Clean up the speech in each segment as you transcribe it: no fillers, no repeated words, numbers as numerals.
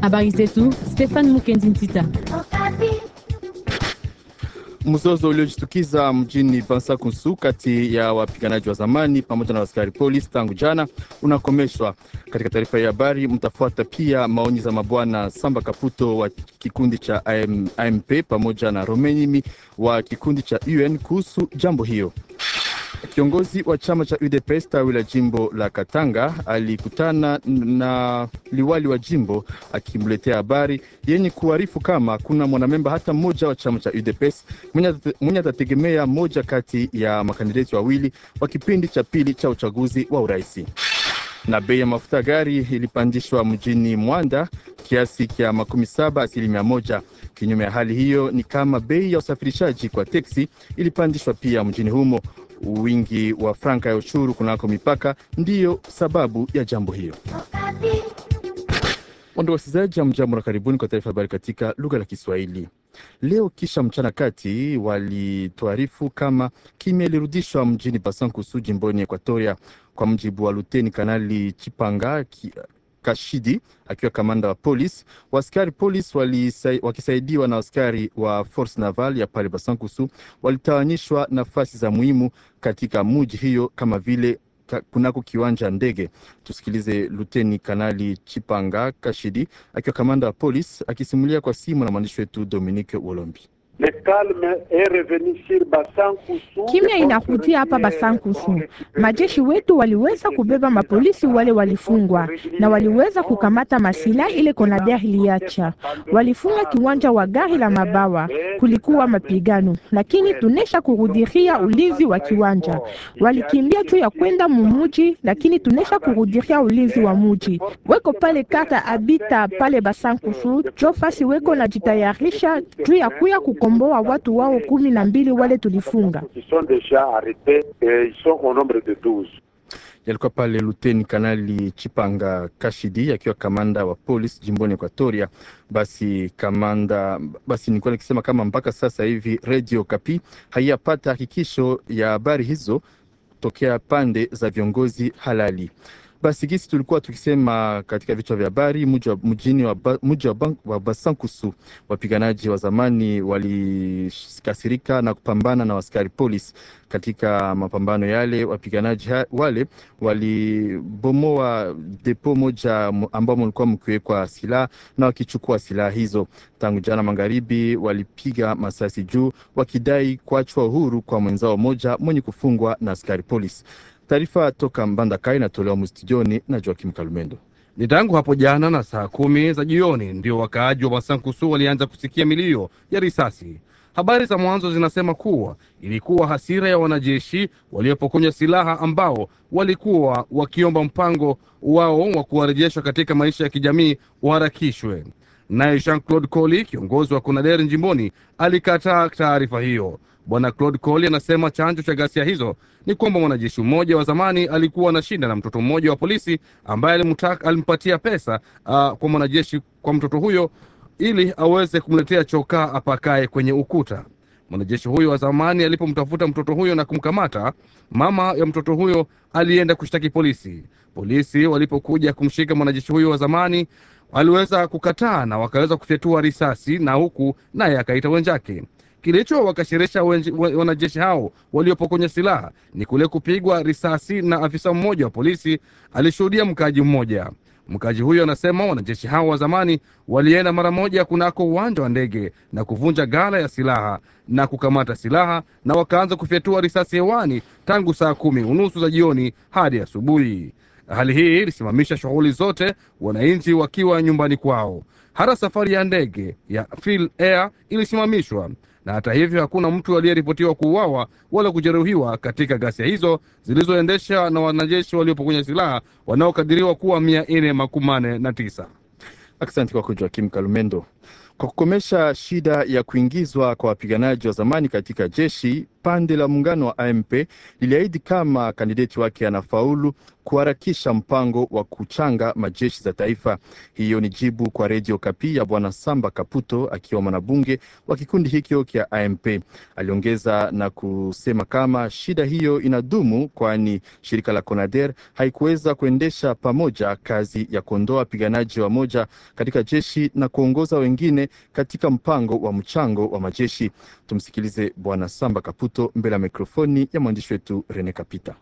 Habari zetu, Stefan Mukendi Ntita. Mzozo uliojitukiza mjini Bansakusu kati ya wapiganaji wa zamani pamoja na askari polisi tangu jana unakomeshwa. Katika taarifa ya habari mtafuata pia maoni za mabwana Samba Kaputo wa kikundi cha AMP pamoja na Romenimi wa kikundi cha UN kuhusu jambo hiyo. Kiongozi wa chama cha UDPS tawi la jimbo la Katanga alikutana na liwali wa jimbo akimletea habari yenye kuarifu kama kuna mwanamemba hata mmoja wa chama cha UDPS mwenye atategemea moja kati ya makandidati wawili wa kipindi cha pili cha uchaguzi wa uraisi. Na bei ya mafuta gari ilipandishwa mjini Mwanda kiasi kia 17%. Kinyume ya hali hiyo ni kama bei ya usafirishaji kwa teksi ilipandishwa pia mjini humo. Wingi wa franka ya ushuru kunako mipaka ndiyo sababu ya jambo hiyo. Wando wasikizaji ya mjambo na karibuni kwa taarifa habari katika lugha la Kiswahili. Leo kisha mchana kati walituarifu kama kimya ilirudishwa mjini Basankusu jimboni Ekwatoria. Kwa mjibu wa Luteni Kanali Chipanga Kashidi akiwa kamanda wa polisi, waskari polisi wakisaidiwa na askari wa Force Naval ya pale Basankusu walitawanyishwa nafasi za muhimu katika mji hiyo kama vile kunako kiwanja ndege. Tusikilize Luteni Kanali Chipanga Kashidi akiwa kamanda wa polisi akisimulia kwa simu na mwandishi wetu Dominique Wolombi. Kimya inakutia hapa Basankusu. Majeshi wetu waliweza kubeba mapolisi wale walifungwa na waliweza kukamata masila ile Konader iliacha. Walifunga kiwanja wa gari la mabawa. Kulikuwa mapigano, lakini tunesha kurudiria ulinzi wa kiwanja. Walikimbia juu ya kwenda mumuji, lakini tunesha kurudiria ulinzi wa muji. Weko pale kata Abita pale Basankusu, Jofasi weko na jitayarisha juu ya kuya kukomboa watu wao 12 wale tulifunga. Yalikuwa pale Luteni Kanali Chipanga Kashidi akiwa kamanda wa polisi jimboni Ekwatoria. Basi nilikuwa nikisema kama mpaka sasa hivi Radio Kapi haiyapata hakikisho ya habari hizo tokea pande za viongozi halali. Basi gisi tulikuwa tukisema katika vichwa vya habari, mji wa Basankusu, wapiganaji wa zamani walikasirika na kupambana na askari polisi. Katika mapambano yale, wapiganaji wale walibomoa depo moja ambao mlikuwa mkiwekwa silaha na wakichukua silaha hizo. Tangu jana magharibi walipiga masasi juu wakidai kuachwa uhuru kwa mwenzao moja mwenye kufungwa na askari polisi. Taarifa toka Mbandaka inatolewa mstudioni na Joakim Kalumendo. Ni tangu hapo jana na saa 10 za jioni ndio wakaaji wa Basankusu walianza kusikia milio ya risasi. Habari za mwanzo zinasema kuwa ilikuwa hasira ya wanajeshi waliopokonywa silaha ambao walikuwa wakiomba mpango wao wa kuwarejesha katika maisha ya kijamii uharakishwe. Naye Jean-Claude Colli, kiongozi wa Konader jimboni, alikataa taarifa hiyo. Bwana Claude Colli anasema chanzo cha ghasia hizo ni kwamba mwanajeshi mmoja wa zamani alikuwa na shida na mtoto mmoja wa polisi ambaye alimpatia pesa kwa mtoto huyo ili aweze kumletea chokaa apakae kwenye ukuta. Mwanajeshi huyo wa zamani alipomtafuta mtoto huyo na kumkamata, mama ya mtoto huyo alienda kushtaki polisi. Polisi walipokuja kumshika mwanajeshi huyo wa zamani waliweza kukataa na wakaweza kufyatua risasi na huku naye akaita wenzake. Kilicho wakashirisha wanajeshi hao waliopokonya silaha ni kule kupigwa risasi na afisa mmoja wa polisi alishuhudia mkaji mmoja. Mkaji huyo anasema wanajeshi hao wa zamani walienda mara moja kunako uwanja wa ndege na kuvunja ghala ya silaha na kukamata silaha na wakaanza kufyatua risasi hewani tangu saa 10:30 za jioni hadi asubuhi. Hali hii ilisimamisha shughuli zote, wananchi wakiwa nyumbani kwao. Hata safari ya ndege ya Phil Air ilisimamishwa. Na hata hivyo hakuna mtu aliyeripotiwa kuuawa wala kujeruhiwa katika ghasia hizo zilizoendesha na wanajeshi waliopokonya silaha wanaokadiriwa kuwa 449. Asante kwa Joakim Kalumendo. Kwa kukomesha shida ya kuingizwa kwa wapiganaji wa zamani katika jeshi, pande la muungano wa AMP liliahidi kama kandidati wake anafaulu kuharakisha mpango wa kuchanga majeshi za taifa. Hiyo ni jibu kwa Radio Kapi ya bwana Samba Kaputo akiwa mwanabunge wa kikundi hikyo kia AMP. Aliongeza na kusema kama shida hiyo inadumu kwani shirika la CONADER haikuweza kuendesha pamoja kazi ya kuondoa wapiganaji wa moja katika jeshi na kuongoza wengine katika mpango wa mchango wa majeshi. Tumsikilize bwana Samba Kaputo mbele ya mikrofoni ya mwandishi wetu Rene Kapita.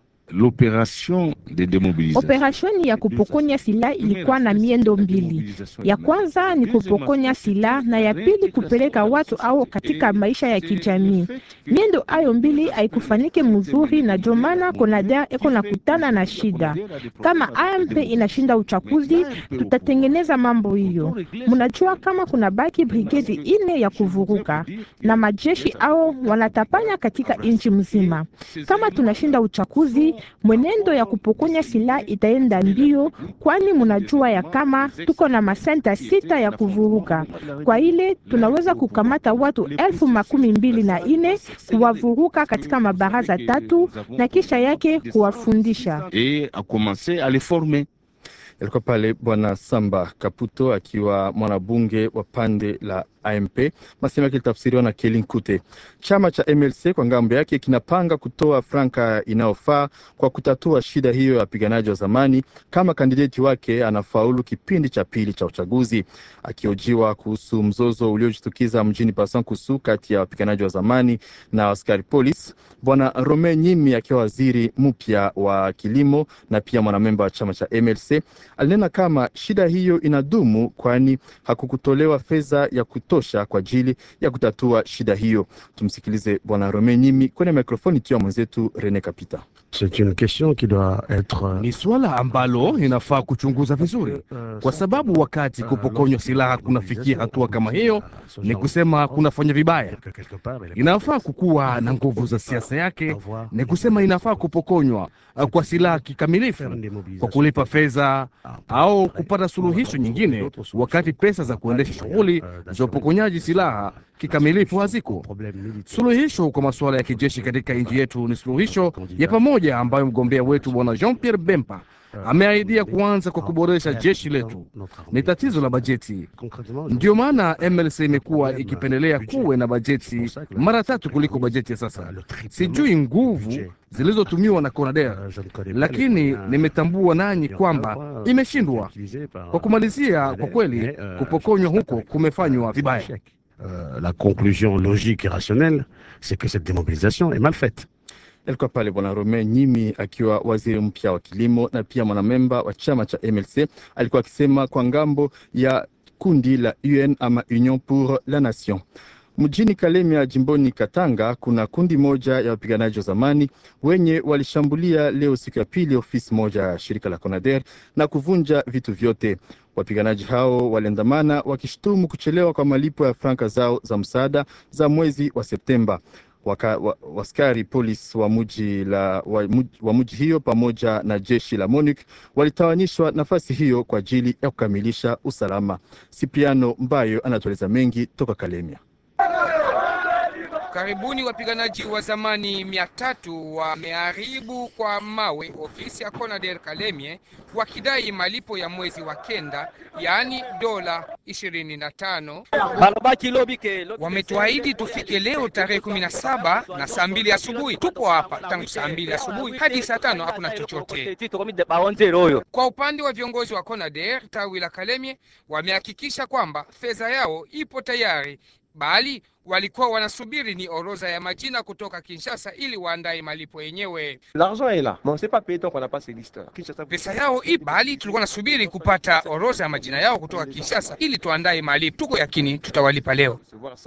Operashoni ya kupokonya silaha ilikuwa na miendo mbili. Ya kwanza ni kupokonya silaha na ya pili kupeleka watu au katika maisha ya kijamii. Miendo ayo mbili haikufanike mzuri na jomana CONADER eko na kutana na shida. Kama AMP inashinda uchaguzi, tutatengeneza mambo hiyo. Munajua kama kuna baki brigade 4 ya kuvuruka na majeshi au wanatapanya katika nchi mzima. Kama tunashinda uchaguzi, mwenendo ya kupokonya silaha itaenda mbio, kwani munajua ya kama tuko na masenta 6 ya kuvuruka. Kwa ile tunaweza kukamata watu 24,000 kuwavuruka katika mabaraza 3 na kisha yake kuwafundisha. Yalikuwa pale bwana Samba Kaputo akiwa mwanabunge wa pande la AMP. Masema yake tafsiriwa na Kelin Kute. Chama cha MLC kwa ngambo yake kinapanga kutoa franka inayofaa kwa kutatua shida hiyo ya wapiganaji wa zamani kama kandidati wake anafaulu kipindi cha pili cha uchaguzi. Akiojiwa kuhusu mzozo uliojitukiza mjini Basankusu kati ya wapiganaji wa zamani na askari polisi, bwana Rome Nyimi akiwa waziri mpya wa kilimo na pia mwanamemba wa chama cha MLC alinena kama shida hiyo inadumu kwani hakukutolewa fedha ya kutosha kwa ajili ya kutatua shida hiyo. Tumsikilize bwana Rome Nyimi kwenye mikrofoni tu ya mwenzetu Rene Kapita. Ni swala ambalo inafaa kuchunguza vizuri, kwa sababu wakati kupokonywa silaha kunafikia hatua kama hiyo, ni kusema kunafanya vibaya. Inafaa kukuwa na nguvu za siasa yake, ni kusema inafaa kupokonywa kwa silaha kikamilifu kwa kulipa fedha au kupata suluhisho nyingine, wakati pesa za kuendesha shughuli za upokonyaji silaha kikamilifu haziko. Suluhisho kwa masuala ya kijeshi katika nchi yetu ni suluhisho ya pamoja ambayo mgombea wetu bwana Jean-Pierre Bemba ameahidia kuanza kwa kuboresha jeshi letu. Ni tatizo la bajeti. Ndio maana MLC imekuwa ikipendelea kuwe na bajeti mara 3 kuliko bajeti ya sasa. Sijui nguvu zilizotumiwa na CONADER, lakini nimetambua nanyi kwamba imeshindwa. Kwa kumalizia, kwa kweli kupokonywa huko kumefanywa vibaya. La conclusion logique et rationnelle, c'est que cette démobilisation est mal faite. Yalikuwa pale bwana Rome Nyimi akiwa waziri mpya wa kilimo na pia mwanamemba wa chama cha MLC. Alikuwa akisema kwa ngambo ya kundi la UN ama Union pour la Nation. Mjini Kalemia jimboni Katanga kuna kundi moja ya wapiganaji wa zamani wenye walishambulia leo siku ya pili ofisi moja ya shirika la CONADER na kuvunja vitu vyote. Wapiganaji hao waliandamana wakishtumu kuchelewa kwa malipo ya franka zao za msaada za mwezi wa Septemba. Waskari polisi wa mji hiyo pamoja na jeshi la MONUC walitawanyishwa nafasi hiyo kwa ajili ya kukamilisha usalama. Sipiano Mbayo anatueleza mengi toka Kalemia. Karibuni wapiganaji wa zamani 300 wameharibu kwa mawe ofisi ya CONADER Kalemie wakidai malipo ya mwezi wa kenda, yaani $25. Wametuahidi tufike leo tarehe 17 na saa 2 asubuhi. Tupo hapa tangu saa 2 asubuhi hadi saa 5 hakuna chochote. Kwa upande wa viongozi wa CONADER tawi la Kalemie wamehakikisha kwamba fedha yao ipo tayari, bali walikuwa wanasubiri ni orodha ya majina kutoka Kinshasa ili waandae malipo yenyewe. Pesa yao bali tulikuwa nasubiri kupata orodha ya majina yao kutoka Kinshasa ili tuandae malipo. Tuko yakini tutawalipa leo.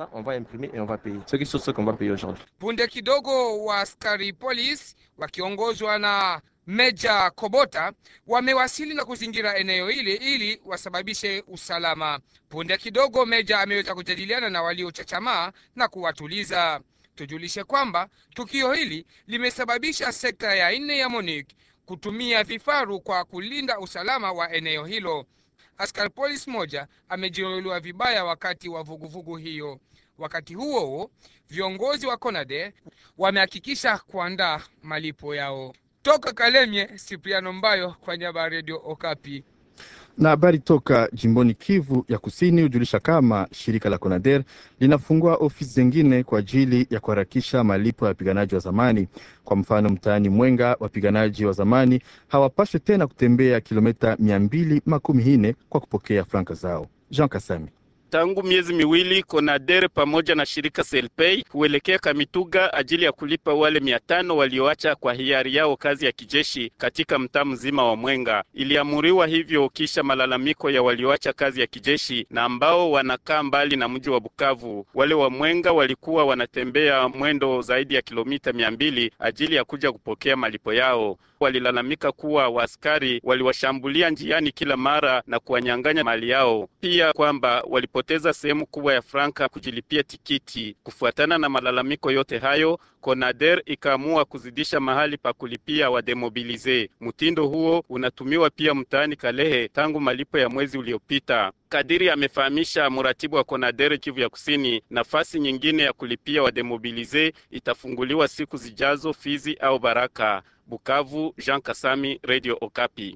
Punde kidogo wa askari polisi wakiongozwa na Meja Kobota wamewasili na kuzingira eneo hili ili wasababishe usalama. Punde kidogo Meja ameweza kujadiliana na waliochachamaa na kuwatuliza. Tujulishe kwamba tukio hili limesababisha sekta ya 4 ya MONUC kutumia vifaru kwa kulinda usalama wa eneo hilo. Askari polisi moja amejeruhiwa vibaya wakati wa vuguvugu hiyo. Wakati huo Viongozi wa CONADER wamehakikisha kuandaa malipo yao. Toka Kalemie, Cipriano Mbayo kwa niaba ya Radio Okapi. Na habari toka jimboni Kivu ya Kusini hujulisha kama shirika la CONADER linafungua ofisi zingine kwa ajili ya kuharakisha malipo ya wapiganaji wa zamani. Kwa mfano, mtaani Mwenga, wapiganaji wa zamani hawapaswi tena kutembea kilomita 240 kwa kupokea franka zao. Jean Kasami. Tangu miezi miwili CONADER pamoja na shirika Selpay huelekea Kamituga ajili ya kulipa wale 500 walioacha kwa hiari yao kazi ya kijeshi katika mtaa mzima wa Mwenga. Iliamuriwa hivyo kisha malalamiko ya walioacha kazi ya kijeshi na ambao wanakaa mbali na mji wa Bukavu. Wale wa Mwenga walikuwa wanatembea mwendo zaidi ya kilomita 200 ajili ya kuja kupokea malipo yao. Walilalamika kuwa waaskari waliwashambulia njiani kila mara na kuwanyang'anya mali yao. Pia kwamba walipoteza sehemu kubwa ya franka kujilipia tikiti. Kufuatana na malalamiko yote hayo, CONADER ikaamua kuzidisha mahali pa kulipia wa demobilize. Mtindo huo unatumiwa pia mtaani Kalehe tangu malipo ya mwezi uliopita. Kadiri amefahamisha muratibu wa CONADER Kivu ya Kusini, nafasi nyingine ya kulipia wa demobilize itafunguliwa siku zijazo Fizi au Baraka. Bukavu, Jean Kasami, Radio Okapi.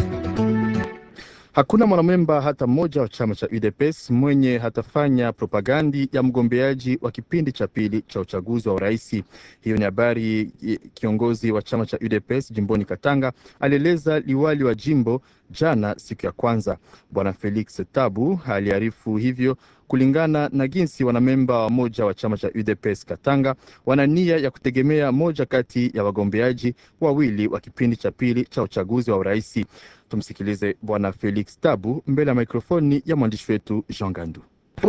Hakuna mwanamemba hata mmoja wa chama cha UDPS mwenye hatafanya propagandi ya mgombeaji wa kipindi cha pili cha uchaguzi wa urais. Hiyo ni habari kiongozi wa chama cha UDPS jimboni Katanga alieleza liwali wa jimbo jana siku ya kwanza. Bwana Felix Tabu aliarifu hivyo kulingana na jinsi wanamemba wa moja wa chama cha UDPS Katanga wana nia ya kutegemea moja kati ya wagombeaji wawili wa kipindi cha pili cha uchaguzi wa urais. Tumsikilize Bwana Felix Tabu mbele ya mikrofoni ya mwandishi wetu Jean Gandu.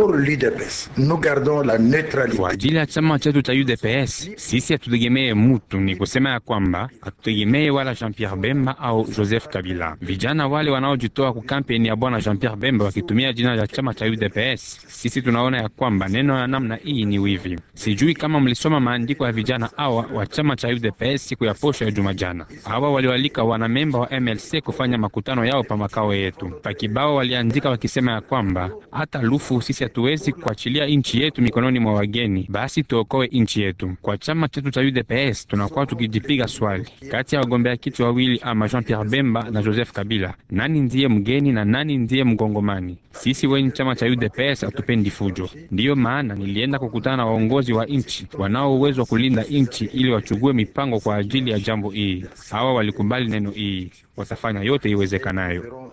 Kwa ajili ya chama chetu cha UDPS, sisi hatutegemee mtu, ni kusema ya kwamba hatutegemee wala Jean-Pierre Bemba au Joseph Kabila. Vijana wale wanaojitoa ku kampeni ya bwana Jean-Pierre Bemba wakitumia jina la chama cha UDPS, sisi tunaona ya kwamba neno la namna hii ni wivi. Sijui kama mlisoma maandiko ya vijana hawa wa chama cha UDPS siku ya posho ya Jumajana. Hawa waliwalika wanamemba wa MLC kufanya makutano yao pa makao yetu. Pakibao waliandika wakisema ya kwamba hata lufu sisi hatuwezi kuachilia nchi yetu mikononi mwa wageni, basi tuokoe nchi yetu. Kwa chama chetu cha UDPS tunakuwa tukijipiga swali, kati ya wagombea kiti wawili ama Jean-Pierre Bemba na Joseph Kabila, nani ndiye mgeni na nani ndiye mgongomani? Sisi wenye chama cha UDPS hatupendi fujo. Ndiyo maana nilienda kukutana na waongozi wa nchi wanao uwezo wa kulinda nchi ili wachugue mipango kwa ajili ya jambo hii. Hawa walikubali neno hii, watafanya yote iwezekanayo.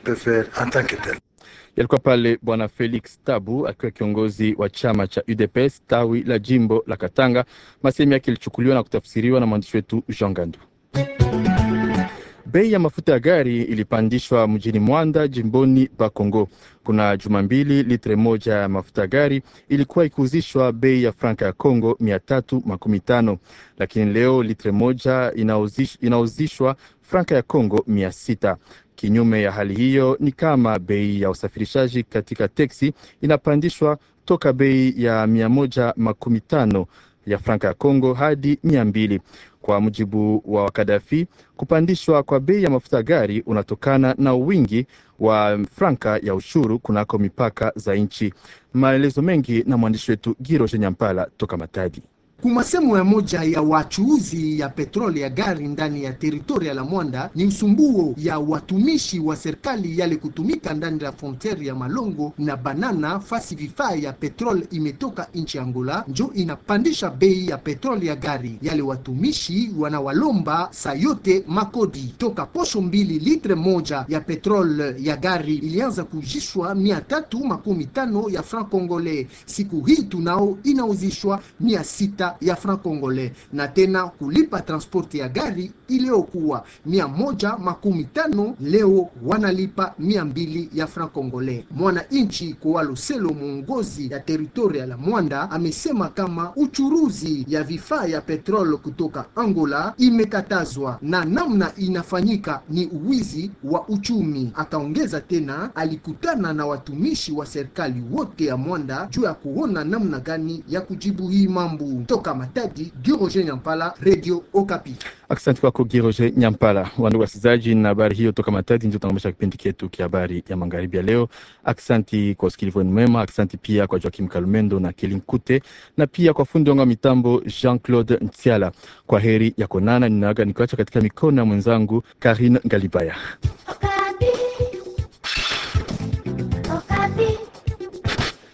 Yalikuwa pale Bwana Felix Tabu akiwa kiongozi wa chama cha UDPS tawi la jimbo la Katanga. Masemi yake ilichukuliwa na kutafsiriwa na mwandishi wetu Jean Gandu. Bei ya mafuta ya gari ilipandishwa mjini Mwanda jimboni Bakongo. Kuna juma mbili litre moja ya mafuta ya gari ilikuwa ikiuzishwa bei ya franka ya Kongo 315, lakini leo litre moja inauzishwa franka ya Kongo 600. Kinyume ya hali hiyo ni kama bei ya usafirishaji katika teksi inapandishwa toka bei ya 115 ya franka ya Kongo hadi 200. Kwa mujibu wa Kadafi, kupandishwa kwa bei ya mafuta gari unatokana na wingi wa franka ya ushuru kunako mipaka za nchi. Maelezo mengi na mwandishi wetu Giro Nyampala toka Matadi. Kumasemo ya moja ya wachuuzi ya petroli ya gari ndani ya teritoria la Mwanda ni usumbuo ya watumishi wa serikali yale kutumika ndani ya frontiere ya Malongo na Banana fasi vifaa ya petroli imetoka nchi Angola njo inapandisha bei ya petroli ya gari. Yale watumishi wanawalomba sayote makodi toka posho 2 litre moja ya petroli ya gari ilianza kujishwa 315 ya franc congolais. Siku hii tunao inauzishwa 600 ya franc congolais, na tena kulipa transporti ya gari iliokuwa 115 leo wanalipa 200 ya franc congolais. Mwana inchi kwa Luselo, muongozi ya teritoria la Mwanda, amesema kama uchuruzi ya vifaa ya petrol kutoka Angola imekatazwa na namna inafanyika ni uwizi wa uchumi. Akaongeza tena alikutana na watumishi wa serikali wote ya Mwanda juu ya kuona namna gani ya kujibu hii mambo. Toka Matadi, Giroje Nyampala, Radio Okapi. Asante kwako Giroje Nyampala. Wandugu wasikilizaji, na habari hiyo toka Matadi ndio tunamaliza kipindi chetu kia habari ya magharibi ya leo. Asante kwa usikilivu mwema, asante pia kwa Joakim Kalumendo na Kelinkute, na pia kwa fundi wangu wa mitambo Jean-Claude Ntiala. Kwa heri ya konana, ninaaga nikiacha katika mikono ya mwenzangu Karine Galibaya.